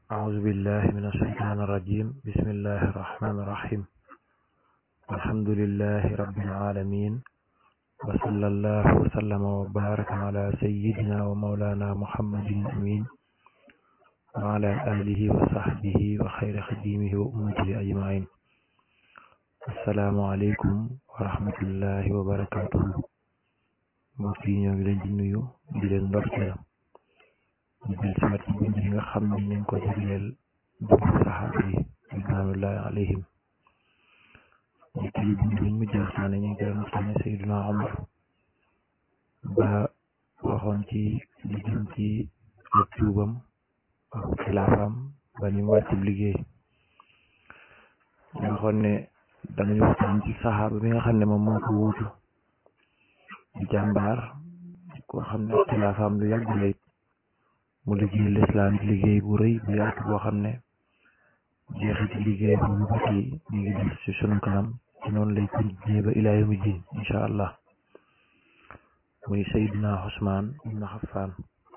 أعوذ بالله من الشيطان الرجيم بسم الله الرحمن الرحيم الحمد لله رب العالمين وصلى الله وسلم وبارك على سيدنا ومولانا محمد الأمين وعلى آله وصحبه وخير خديمه وأمته أجمعين. السلام عليكم ورحمة الله وبركاته. mbokk yi ñoo ngi leen di nuyu di leen ndorkeel di jël simat ci bind yi nga xam ne nañ ko jagleel dugg saxaaba yi ridwanullahi alayhim ñi ci bind biñ mujj waxtaane ñu ngi doon waxtaane Seydina Omar ba waxoon ci lu jëm ci ak tuubam ak xilaafaam ba ni mu wàcc liggéey ñu waxoon ne danañu waxtaan ci saxaaba bi nga xam ne moom moo ko wuutu di jàmbaar koo xam ne xilaafaam lu yàgg lay mu liggéey lislaam liggéey bu rëy bu yaatu boo xam ne jeexit liggéey bu ñu bët yi ñu ngi des ci sunu kanam ci noonu lay continuer ba ilaa yawmi diin incha allah muy Seydina Ousmane ibn Affan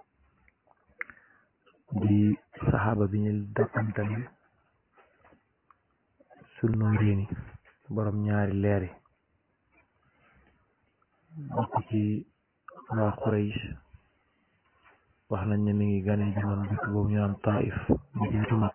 di saxaaba bi ñu dàkkantali sunu réeni borom ñaari leeri bokk ci waa Quraysh wax nañ ne mi ngi gane jamono dëkk boobu ñu naan Taif mu jiitu mag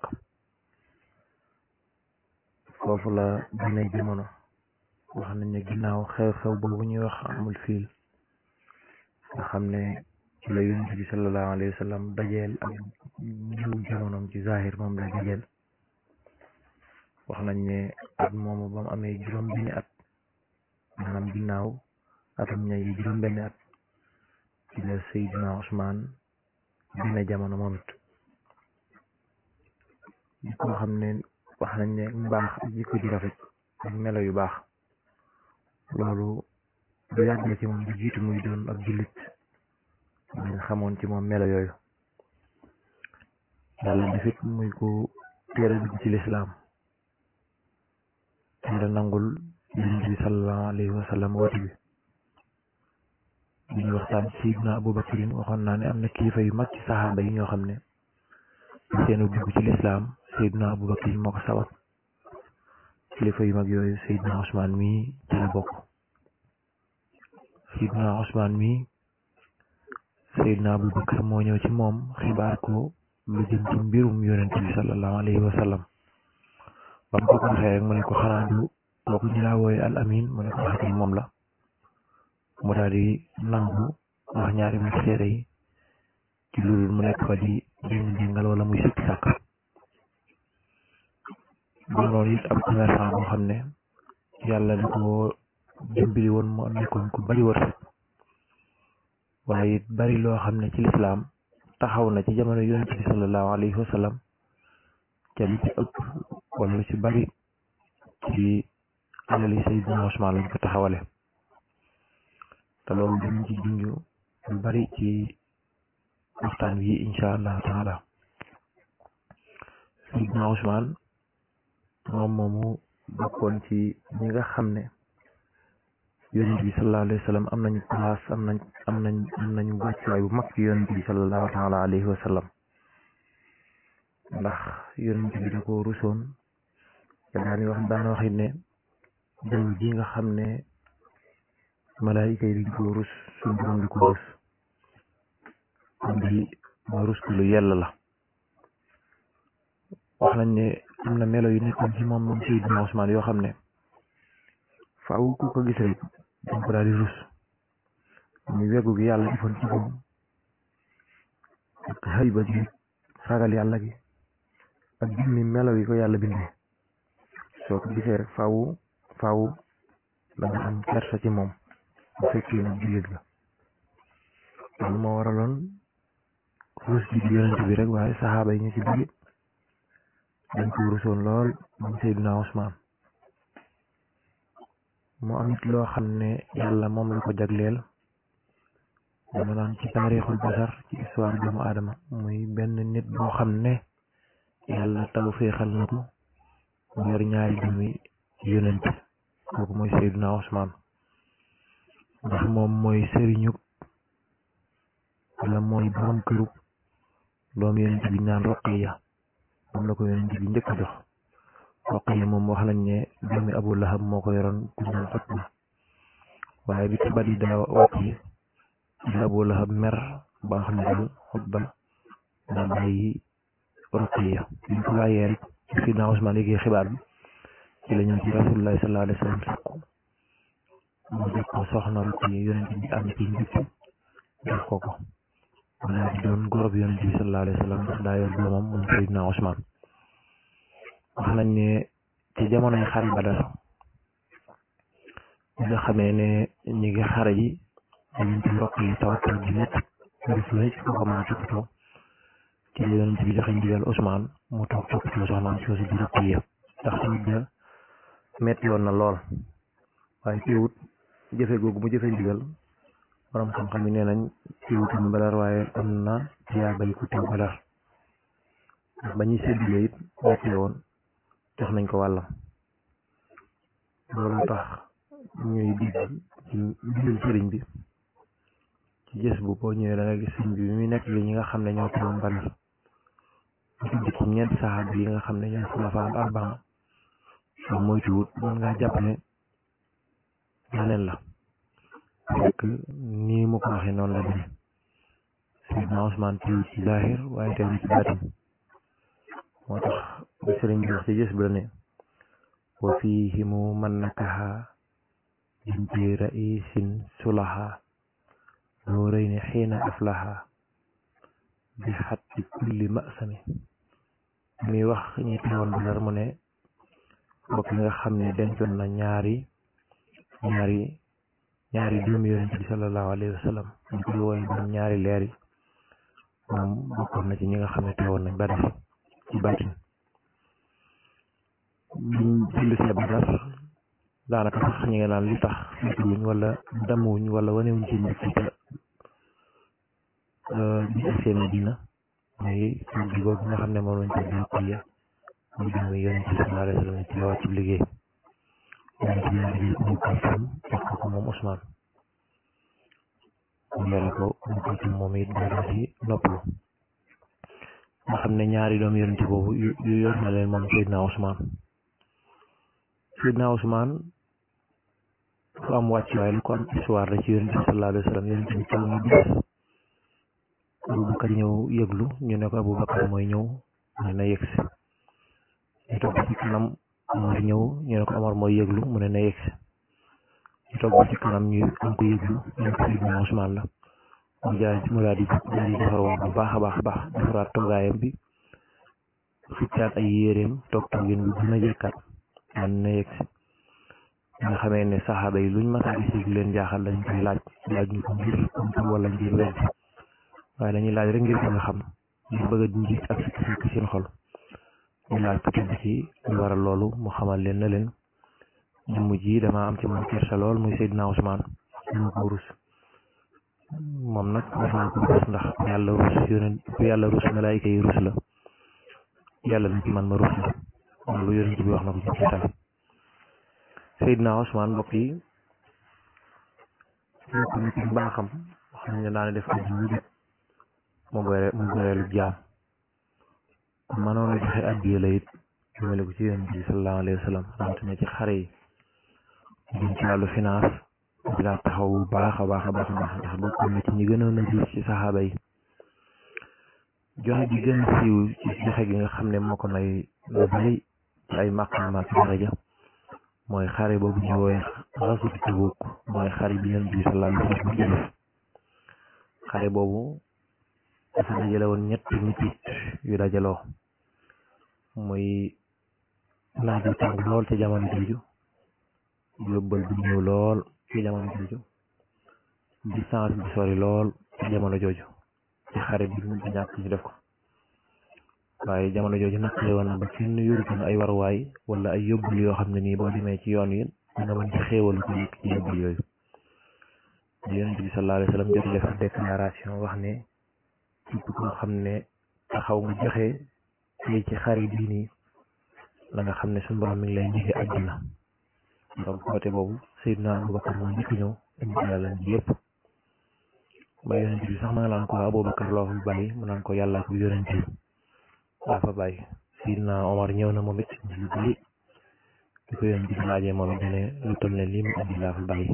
foofu la gane jamono wax nañ ne ginnaaw xew-xew boobu ñuy wax amul fiil nga xam ne ci la yonent bi sallallahu alayhi wa sallam dajeel ak ñëw jamonoom ci zahir moom la dajeel wax nañ ne at moomu ba mu amee juróom-benni at maanaam ginnaaw atam ñay yi juróom-benni at ci la Seydina Ousmane dina jamono moom it di ko xam ne wax nañ ne mbaax ak jikko ju rafet ak melo yu baax loolu du yàgg la ci moom di jiitu muy doon ak jullit dañ xamoon ci moom melo yooyu yàlla defit muy ko teel a dugg ci lislaam teel a nangul yonent bi sallallahu alayhi wa sallam woote bi ñu waxtaan ci Seydina Abubakrin waxoon naa ne am na kilifa yu mag ci saxaaba yi ñoo xam ne seenu dugg ci lislaam Seydina Abubakrin moo ko sabab kilifa yu mag yooyu Seydina Ousmane mii ci la bokk Seydina Ousmane mii Seydina Abubakar moo ñëw ci moom xibaar ko lu jëm ci mbirum yonent bi sallallahu alayhi wa sallam ba mu ko waxee rek mu ne ko xanaa du kooku ñu laa wooye al amin mu ne ko waxati moom la mu daal di nangu wax ñaari mu seede yi ci loolu mu nekk fa di jéngal wala muy sikki sàkk bu loolu it ab commerçant boo xam ne yàlla da ko dimbali woon moo nekkoon ku bari wërsëg waaye it bari loo xam ne ci lislaam taxaw na ci jamono yonent bi sallallahu alayhi wa sallam ca li ci ëpp wala lu ci bari ci alali Seydina Ousmane lañ ko taxawale te loolu dañ ci junj lu bari ci waxtaan wi incha allah taala Seydina Ousmane moom moomu bokkoon ci ñi nga xam ne yonent bi sallallahu alayhi wa sallam am nañu place am nañu wàccuwaay bu mag ci yonent bi sallallahu taala alayhi wa sallam ndax yonent bi da ko rusoon te daani wax daana waxit ne jëm ji nga xam ne malaayika yi dañ ko rus suñu borom di ko rus di ma rus lu yell la wax nañ ne am na melo yu nekkoon ci moom Seydina Ousmane yoo xam ne faaw ku ko gis rek dañ ko daal di rus muy weggu gi yàlla defoon ci moom ak xëyba gi ragal yàlla gi ak jimmi melo yi ko yàlla bindee soo ko gisee rek faaw da nga am kersa ci moom bu fekkee nag jullit la loolu moo waraloon rus ji di yonent bi rek waaye saxaaba yi ñu ci biir dañ ko rusoon lool moom Seydina Ousmane moo am it loo xam ne yàlla moom la ko jagleel dama naan ci taarixul basar ci histoire doomu aadama muy benn nit boo xam ne yàlla taw féexal na ko mu yor ñaari doomi yonent kooku mooy Seydina Ousmane ndax moom mooy sëriñu wala mooy borom këru doom yonent bi naan Roqiya moom la ko yonent bi njëkk a jox Ruqayya moom wax nañ ne doomi Abu Lahab moo ko yoroon ku ñaan Utba waaye bi tabat yi daa wàcc ci Abu Lahab mer ba xam ne daal Utba daa bàyyi Ruqayya ñu ko laajee rek ci Sidna Usmaan yéegee xibaar bi ci la ñëw ci Rasulullahi sallallahu alayhi wa sallam sàkku mu jox ko soxna Ruqayya yonent bi am ci njëkk jox ko wala di doon góor bi yonent bi sallallahu alayhi wa sallam ndax daa yor doomam moom Sidna Usmaan wax nañ ne ci jamonoy xare Badar nga xamee ne ñi ngi xare ji yonent bi Ruqayya tawatal bi nekk def la ci ko xam ne toppatoo ci la yonent bi joxe ndigal Usmaan mu toog toppatoo soxnaam soosu di Ruqayya ndax tamit da metti woon na lool waaye teewut jëfe googu mu jëfe ndigal borom xam-xam yi nee nañ teewutuñ Badar waaye am na tiyaa bay ku teew Badar ndax ba ñuy séddale it metti woon jox nañ ko wàllam loolu tax ñuy digg ci mbindum sëriñ bi ci gës bu boo ñëwee da nga gis sëriñ bi muy nekk li ñi nga xam ne ñoo teewoon Badar mu tudd ci ñeenti saxaaba yi nga xam ne ñooy xulafaa arbaa soo moytuwut mën ngaa jàpp ne leneen la fekk nii mu ko waxee noonu la demee Seydina Usmaan teew ci zahir waaye teew ci baatin moo tax bi sëriñ bi wax ci gës bu la ne wa fiihimu man nakaha binti raisin sulaha nuurayni xiina aflaha bi xatti kulli masami muy wax ñi teewoon Badar mu ne bokk nga xam ne dencoon na ñaari doomi yonent bi sallallahu alayhi wa sallam ñu koy wooye doon ñaari leer yi moom bokkoon na ci ñi nga xam ne teewoon nañ Badar ci baatin biñ julli see Badar daanaka sax ñi nga naan li tax wuñ wala damuwuñ wala wanewuñ ci nit ci bi ak seen dina mooy bi googu nga xam ne moom lañ ko Ruqayya muy doomi yonent bi sallallahu alayhi wa sallam ci la wàcc liggéey yonent bi liggéey Umm Kulsum jox ko moom Usmaan mu mel ko Umm Kulsum moom it daal di noppalu nga xam ne ñaari doom yonent boobu yu yor na leen moom Seydina Usmaan ku am wàccuwaay lu ko am histoire la ci yonent bi sallallahu alayhi wa sallam yonent bi toll na bis Abubakar ñëw yëglu ñu ne ko Abubakar mooy ñëw mu ne na yegsi ñu toog ba ci kanam Omar ñëw ñu ne ko Omar mooy yëglu mu ne na yegsi ñu toog ba ci kanam ñu am ko yëglu ñu ne ko Seydina Usmaan la mu daal di defar woon bu baax a baax defaraat toogaayam bi xiccaat ay yéreem toog toogin bi dina jëkkaat man na yegsi nga xamee ne saxaaba yi luñ masaa gis lu leen jaaxal dañ koy laaj ñu ko ngir am wala ngir wér waaye dañuy laaj rek ngir ko nga xam ngir bëgg a dindi ak sikk seen xol ñu laaj ko tudd ci lu waral loolu mu xamal leen na leen jëmm ji dama am ci moom kersa lool muy Seydina Usmaan ñu ko rus moom nag wax naa ko rus ndax yàlla rus yonent ku yàlla rus malaayika yi rus la yàlla na ci man ma rus la loolu yonent bi wax na ko ci jotaay Seydina Usmaan mbokk yi ñoo ko nit baaxam wax nañ ne daana def aji yu mu goreelu jaam mënoon a joxe addiya la it jëmale ko ci yonent bi sallallahu alayhi wa sallam rawatina ci xare yi jëm ci wàllu finance di laa taxaw bu baax a baax ndax bokk na ci ñi gënoon a riis ci saxaaba yi joxe gi gën a siiw ci joxe gi nga xam ne moo ko may lu bari ci ay maqaamaat daraja mooy xare boobu ñu wooye xaswatu Tabuk mooy xare bi yonent bi sallallahu alayhi wa sallam def xare boobu dafa dajale woon ñetti nit yu dajaloo muy naaj yu tàng lool ci jamono jooju yóbbal bu ñëw lool ci jamono jooju distance bi sori lool ci jamono jooju ci xare bi mu ñàkk ñu def ko waaye jamono jooju nag woon na ba kenn yorutoon ay waruwaay wala ay yóbbul yoo xam ne nii boo demee ci yoon yi nga mën ci xéewal ko yëkk ci yóbbul yooyu yonent bi sallallahu alayhi wa sallam jot def déclaration wax ne képp koo xam ne taxaw nga joxe fii ci xare bii nii la nga xam ne suñu borom mi ngi lay njëge àdduna donc côté boobu Seydina Abubakar moo njëkk ñëw indi alalam ji yëpp ba yonent bi sax ma nga naan ko Abubakar loo fa bàyyi mu naan ko yàlla ko yonent bi laa fa bàyyi Seydina Omar ñëw na moom it lu bëri di ko yonent bi laajee moom it ne lu toll ne lii mu andi laa fi bàyyi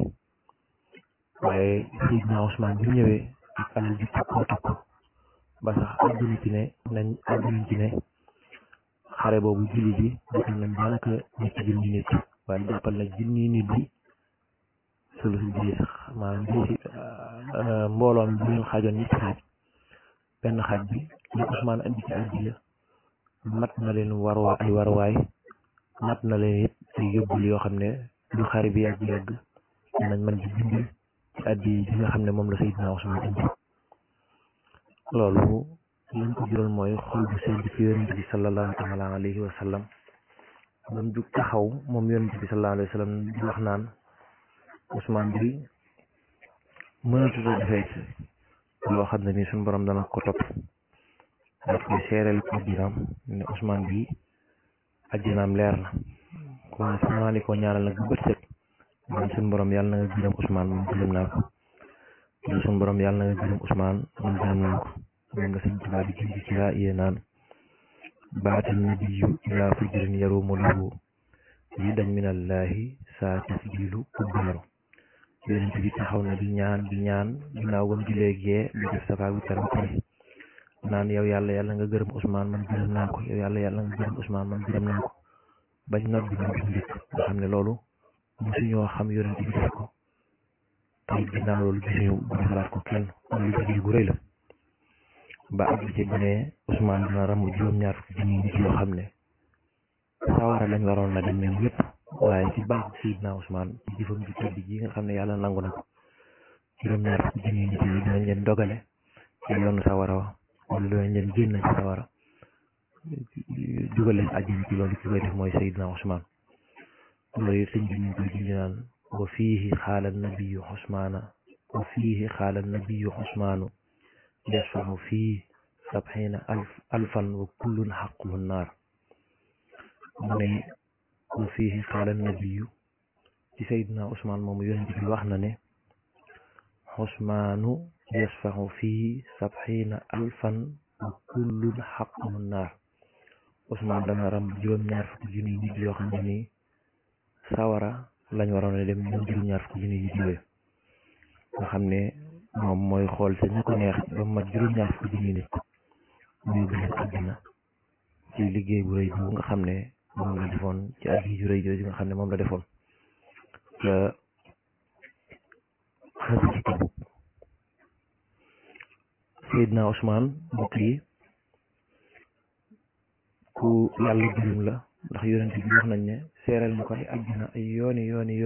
waaye Seydina Ousmane bi ñëwee ak alal ji toppoo topp ba sax àgguñu ci ne xare boobu jullit yi jotoon nañ daanaka ñetti junni nit waaye jàppal na junni nit bi sulusi bi sax maanaam bi si mbooloo mi bu leen xaajoon ñetti xaaj benn xaaj bi li Ousmane andi ci addiya mat na leen ay warwaay mat na leen it ay yóbbul yoo xam ne lu xare bi yàgg nañ mën di dimbali ci addiya yi nga xam ne moom la Seydina Ousmane indi loolu lañ ko jural mooy xol bu sedd ci yonent bi sallallahu taala alayhi wa sallam ba mu jug taxaw moom yonent bi sallallahu alayhi wa sallam di wax naan Ousmane bi mënatut a defee loo xam ne nii suñu borom dana ko topp daf koy seereel àddinaam ne Ousmane bi àddinaam leer na kon fu naa ni ko ñaanal nag bu bët set man suñu borom yàlla na nga gërëm Ousmane man gërëm naa ko suñu borom yàlla na nga gërëm Ousmane man gërëm naa ko moom la sëñ Tuubaa di jindi ci laa iyee naan baatal nabiyu ilaa fujrin yarumu lahu ridan minallahi saa tasjilu kubbaaru yonent bi taxaw na di ñaan ginnaaw ba mu julee gee di def safa witar ba pare naan yow yàlla nga gërëm Ousmane man gërëm naa ko yow yàlla nga gërëm Ousmane man gërëm naa ko bañ noot bi noot njëkk nga xam ne loolu mosuñoo xam yonent bi def ko tey ginnaaw loolu gisuñu bu defalaat ko kenn lu liggéey bu rëy la ba ak ci bu ne Ousmane dina ramu juróom-ñaar fukki junni nit yoo xam ne sawara lañ waroon na dem ñoom yëpp waaye ci baax Seydina Ousmane ci jëfam ji tedd ji nga xam ne yàlla nangu na ko juróom-ñaar fukki junni nit yi dinañ leen dogale ci yoonu sawara wa wala dinañ leen génn ci sawara dugal leen àjjana ci loolu ki koy def mooy Seydina Ousmane loolu yëpp sëñ bi ñu koy dindi naan wa fiihi xaala nabiyu Ousmaanu yasfahu fii sabxiina alfan wa kullun xaquhu naar mu ne wa fiihi xaala nabiyu ci Seydina Ousmane moomu yonent bi wax na ne Ousmaanu yasfahu fii sabxiina alfan wa kullun xaquhu naar Ousmane dana ram juróom-ñaar fukki junni nit yoo xam ne nii sawara lañ waroon a dem ñoom juróom-ñaar fukki junni nit yooyu nga xam ne moom mooy xool te ñu ko neex ba mat juróom-ñaar fukki junni nit muy gën a àddina ci liggéey bu rëy bu nga xam ne moom la defoon ci addi ju rëy jooju nga xam ne moom la defoon te xasi ci Tabuk Seydina Ousmane mbokk yi ku yàlla gërëm la ndax yonent bi wax nañ ne seeral ñu ko ay àddina ay yooni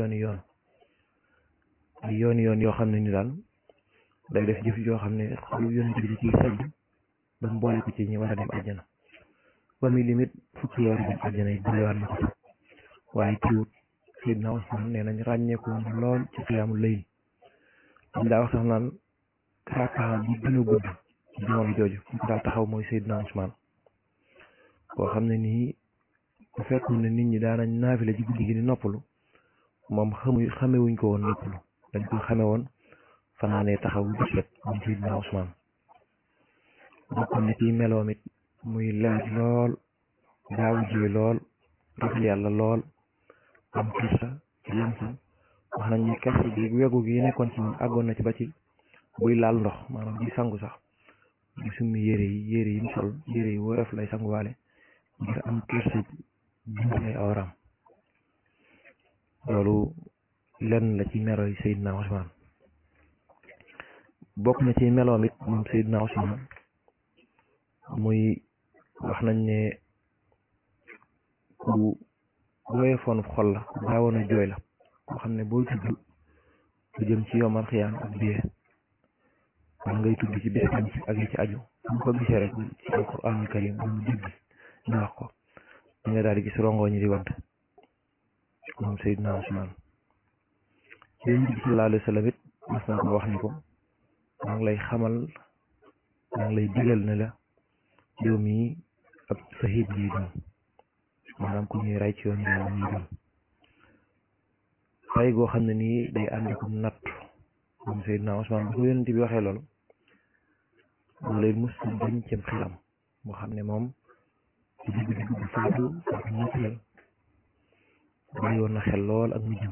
yoon yoo xam ne ni daal day def jëf joo xam ne xolu yonent bi di ciy sedd ba mu boole ko ci ñi war a dem àjjana ba muy limite fukki yoon dem àjjana yi boolewaat na ko ci waaye tuut Seydina Ousmane nee nañ ràññeeku lool ci xiyaamu layl dañ daa wax sax naan rakkaa bi gën a gudd ci jamono jooju fu daa taxaw mooy Seydina Ousmane koo xam ne nii bu fekkoon ne nit ñi daanañ naafile ci guddi gi di noppalu moom xamewuñ ko woon noppalu dañ ko xame woon fanaanee taxaw bu set moom Seydina Ousmane bokkoon na ci meloom it muy leer lool gaaw ji lool ragal yàlla lool am kersa ci lamsam wax nañ ni kersa gi wegu gi nekkoon ci moom àggoon na ci ba ci buy laal ndox maanaam di sangu sax di summi yére yi mu sol yére yi woyof lay sanguwaale ngir am kersa dindi ay awram loolu lenn la ci melo yi Seydina Ousmane bokk na ci meloom it moom Seydina Ousmane muy wax nañ ne ku woyofoon xol la ku gaawoon a jooy la koo xam ne boo tudd lu jëm ci yomal xiyaam ak biyee wala ngay tudd ci bis ak yi ci aju mu ko gisee rek ci alquranul karim mu dégg ñu wax ko ñu nga daal di gis rongo ñi di wadd moom Seydina Ousmane yonent bi sallallahu alayhi wa sallam it mas na ko wax ni ko maa ngi lay xamal maa ngi lay digal ne la yow mii ab sahid yi doon maanaam ku ñuy rey ci yoon yàlla ñuy doon rey goo xam ne nii day ànd ko natt moom Seydina Ousmane bu ko yonent bi waxee loolu lay mus dañ cem xelam moo xam ne moom ci digg bu faatu naturel bàyyi woon na xel lool ak mujjam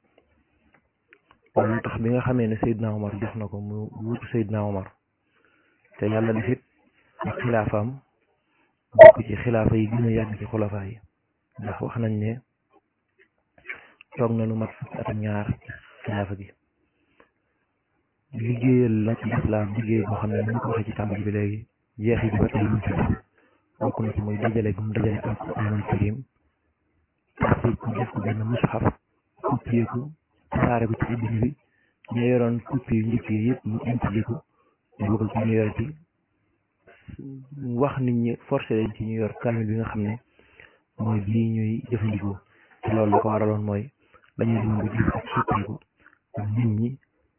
loolu tax bi nga xamee ne Seydina Omar jox na ko mu wutu Seydina Omar te yàlla def it ak xilaafaam bokk ci xilaafa yi gën a yàgg ci xulafaa yi ndax wax nañ ne toog na lu mat fukki at ak ñaar xilaafa gi liggéeyal la ci lislaam liggéey boo xam ne ni ñu ko waxee ci tàmbali bi léegi jeex yi ba tey ñu ci bokk na ci muy dajale gum dajale alquranul karim taxi ko def ko benn mushaf copié ko tasaare ko ci addina bi ñu yoroon copie yu njëkk yi yëpp ñu intégrer ko ñu bëggal ci ñu yor ci wax nit ñi forcé leen ci ñu yor kamil bi nga xam ne mooy bii ñuy jëfandikoo te loolu la ko waraloon mooy dañuy dund di ak soppiku nit ñi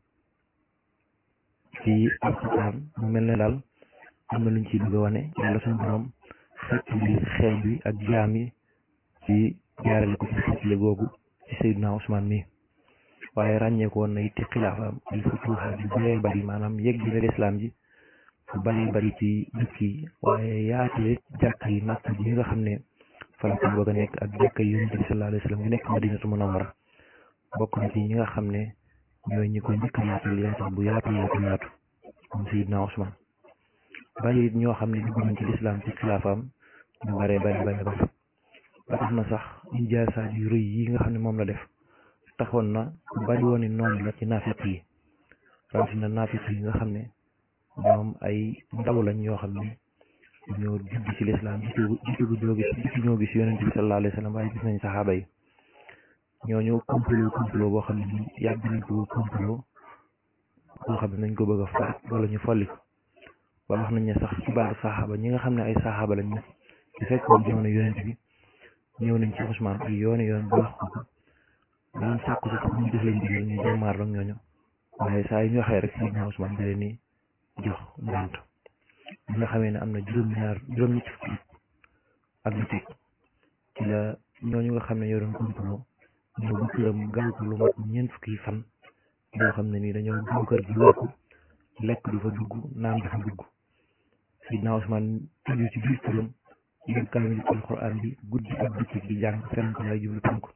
ci alquran mu mel ne daal am na luñ ciy bëgg a wane yàlla suñu borom xeet bi ak jaam yi ci jaarale ko ci xeetle googu ci Seydina Ousmane mi waaye ràññeeku woon na it ci xilaafaam ay futuhaat yu bëree bëri maanaam yegg bi lislaam ji fu bëree bëri ci dëkk yi waaye yaatee jàkk yi natt yi nga xam ne fa la ko bëgg a nekk ak jàkk yi Yonent bi sallallahu alayhi wa sallam yu nekk Madinatu Munawwara bokk na ci ñi nga xam ne ñooy ñi ko njëkk a yaatal bu yaatu moom Seydina Ousmane bari it ñoo xam ne dugg nañ ci lislaam ci xilaafaam ñu bëree bëri ba tax na sax injaasaat yu rëy yi nga xam ne moom la def taxoon na bari woon ni noonu la ci naafiq yi rawatina naafiq yi nga xam ne ñoom ay ndaw lañ yoo xam ne ñoo judd ci lislaam ñoo gis Yonent bi sallallahu alayhi wa sallam waaye gis nañ saxaaba yi ñooñu complot boo xam ne yàgg nañ ko complot boo xam ne nañ ko bëgg a faat wala ñu folli ko ba wax nañ ne sax ci baaru saxaaba ñi nga xam ne ay saxaaba lañ ñu fekkoon jamono Yonent bi ñëw nañ ci Ousmane ay yoon ba wax ko dañ sàkku sax ñu def leen digal ñu jàmmaar ak ñooñu waaye saa yu ñu waxee rek Seydina Ousmane da leen ni jox ngant bi nga xamee ne am na juróom-ñetti fukki ak lu teg ci la ñooñu nga xam ne ñoo doon complot ñëw bu këram gaaw ko lu mat ñeent fukki fan yoo xam ne nii dañoo gaaw kër gi wër ko lekk du fa dugg naan du fa dugg Seydina Ousmane tëju ci biir këram yéen kaamil alquran bi guddi ak bëccëg di jàng fenn ko lay jublu tënk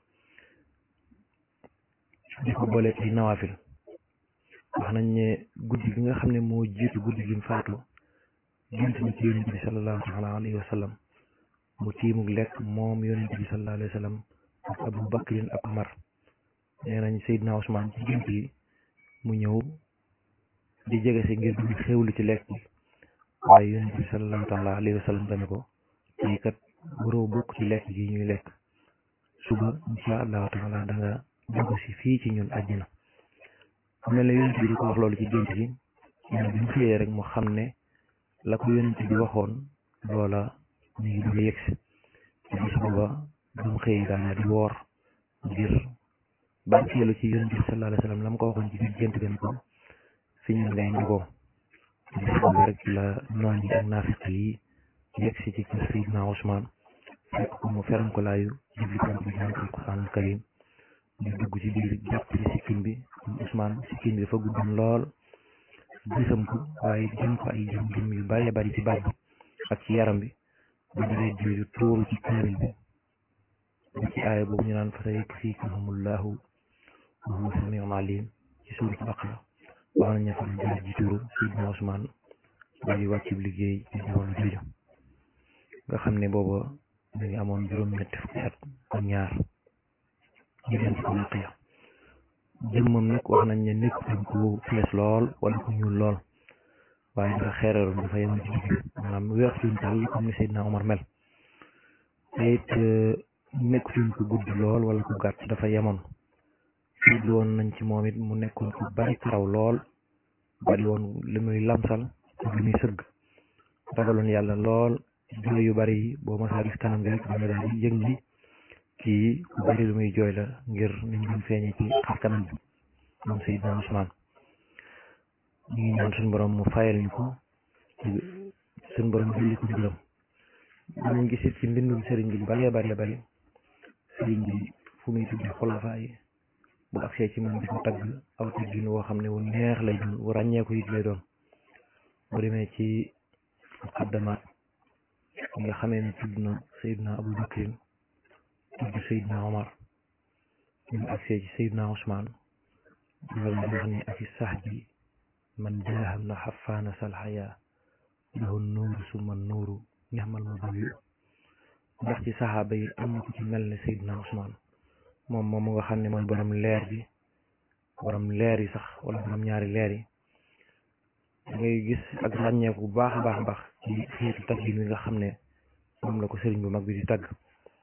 di ko boole ay nawaafil wax nañ ne guddi gi nga xam ne moo jiitu guddi gi mu faatu gént na ci Yonent bi sallallahu taala alayhi wa sallam mu tiimug lekk moom Yonent bi sallallahu alayhi wa sallam ak Abu Bakrin ak Umar nee nañ Seydina Ousmane ci gént yi mu ñëw di jege si ngir di xewlu ci lekk bi waaye Yonent bi sallallahu taala alayhi wa sallam dana ko tey kat waroo bokk ci lekk gi ñuy lekk suba insha allahu taala da nga jóge si fii ci ñun àddina xam ne la Yonent bi di ko wax loolu ci gént gi ñun bi mu xëyee rek mu xam ne la ko Yonent bi waxoon loola ñu ngi bëgg a yegsi ci bis booba bi mu xëyee daana di woor ngir barkeelu ci Yonent bi sallallahu alayhi wa sallam la mu ko waxoon ci biir gént gan ko fi ñu ngay njugoo bis booba rek la noon yi ak naafiq yi yegsi ci kër Seydina Ousmane fekk ko mu feram ko laayu jubli ko bi jàng alquranul karim ñu dugg ci biir jàpp ci sikkin bi Ousmane sikkin bi dafa guddoon lool gisam ko waaye jëm ko ay jëm yu bari bari ci baat bi ak ci yaram bi ba diree jooju tuuru ci kaamil bi ba ci aaya boobu ñu naan fa sayakfikahumullahu wa huwa samiun alim ci suurat Baqara wax nañ ne fa jaar ji tuuru Seydina Ousmane ba di wàcc liggéey ci jamono jooju nga xam ne booba ñu ngi amoon juróom-ñetti fukki at ak ñaar ñu dem ci ko natt ya jëmmam nag wax nañ ne nekk ku fees lool wala ku ñuul lool waaye dafa xeereeroon dafa yemoon ci digg maanaam weex suñ tal comme ni Seydina Omar mel te it nekk suñ ku gudd lool wala ku gàtt dafa yemoon seetlu woon nañ ci moom it mu nekkoon ku bari karaw lool bari woon li muy lamsal ak li muy sëgg ragaloon yàlla lool jooy yu bari yi boo masaa gis kanam gi rek da nga daal di yëg ni kii ku bari lu muy jooy la ngir niñ doon feeñee ci xar kanam bi moom Seydina Ousmane ñu ngi ñaan suñu borom mu fayal ñu ko suñu borom julli ko juróom ñu gis it ci mbindum sëriñ bi bari bari sëriñ bi fu muy tuddi xulafaa yi bu agsee ci moom di ko tagg aw taggin woo xam ne wu neex lay doon wu ràññeeku it lay doon bu demee ci muqaddamaat nga xamee ne tudd na Seydina Abu Bakrin tudd Seydina Omar ñu agsee ci Seydina Ousmane loolu di wax ni afi sax bi man jaaham na xafaana salxaya lahu nuuru summa nuuru nixmal mu bawi ndax ci saxaaba yi am na ku ci mel ne Seydina Ousmane moom mu nga xam ne mooy borom leer bi borom leer yi sax wala borom ñaari leer yi ngay gis ak ràññeeku bu baax a baax ci xeetu tagg yi nga xam ne moom la ko sëriñ bu mag bi di tagg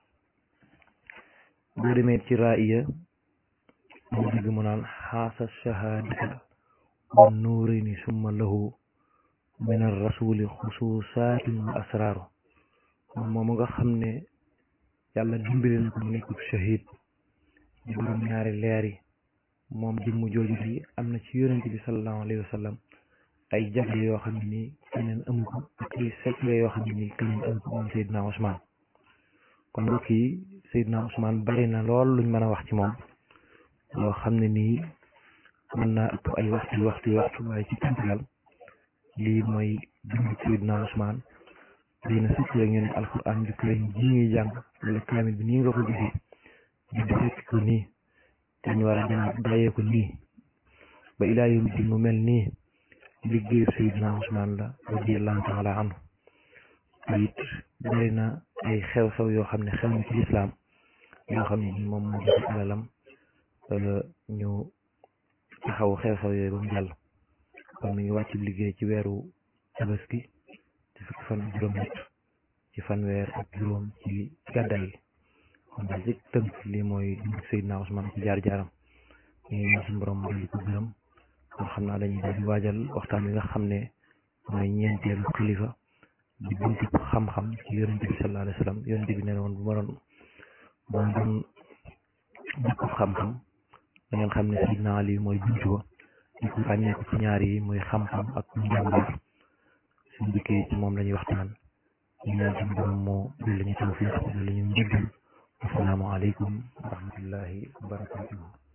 boo demee ci raaya mu digg mu naan xaasa shahadata wa nuurini summa lahu min ar rasuli xusuusaatin wa asraaru moom nga xam ne yàlla dimbali na ko mu nekkub shahid di borom ñaari leer yi moom jëmm jooju bi am na ci yonent bi sallallahu alayhi wa sallam ay jagle yoo xam ne nii keneen amu ko ak ay secret yoo xam ne nii keneen amu ko moom Seydina Ousmane kon mbokk yi Seydina Ousmane bari na lool luñ mën a wax ci moom loo xam ne nii mën naa ëpp ay waxtu waaye ci tënkal lii mooy dund Seydina Ousmane lii na sëkk rek ñun alxuraan ju karim ji ñuy jàng wala kaamil bi nii nga ko gisee ñu di fekk ko nii te ñu war a dem bàyyee ko nii ba ilaa yawmi diin mu mel nii liggéeyu Seydina Ousmane la radiyallahu taala anhu te it bari na ay xew-xew yoo xam ne xew na ci lislaam yoo xam ne moom moo joxe alalam ñu taxaw xew-xew yooyu ba mu jàll kon mi ngi wàcc liggéey ci weeru tabaski ci fukki fan ak juróom-ñett ci fanweer ak juróom ci gàddaay gi kon daal ci tënk lii mooy dund Seydina Ousmane ci jaar-jaaram ñu ngi ñaan suñu borom di ko gërëm kon xam naa dañuy daal di waajal waxtaan bi nga xam ne mooy ñeenteelu xalifa di buntu xam-xam ci yonent bi sallallahu alayhi wa sallam yonent bi nee na woon bu ma doon buntu xam-xam da ngeen xam ne Seydina Ali mooy buntu ba di ko ràññeeku ci ñaar yi mooy xam-xam ak njàmbaar suñu dikkee ci moom la ñuy waxtaan ñu ñaan suñu borom moo dul la ñu tawfiq dul la ñu njëggal assalaamu aleykum wa rahmatullahi wa barakatuhu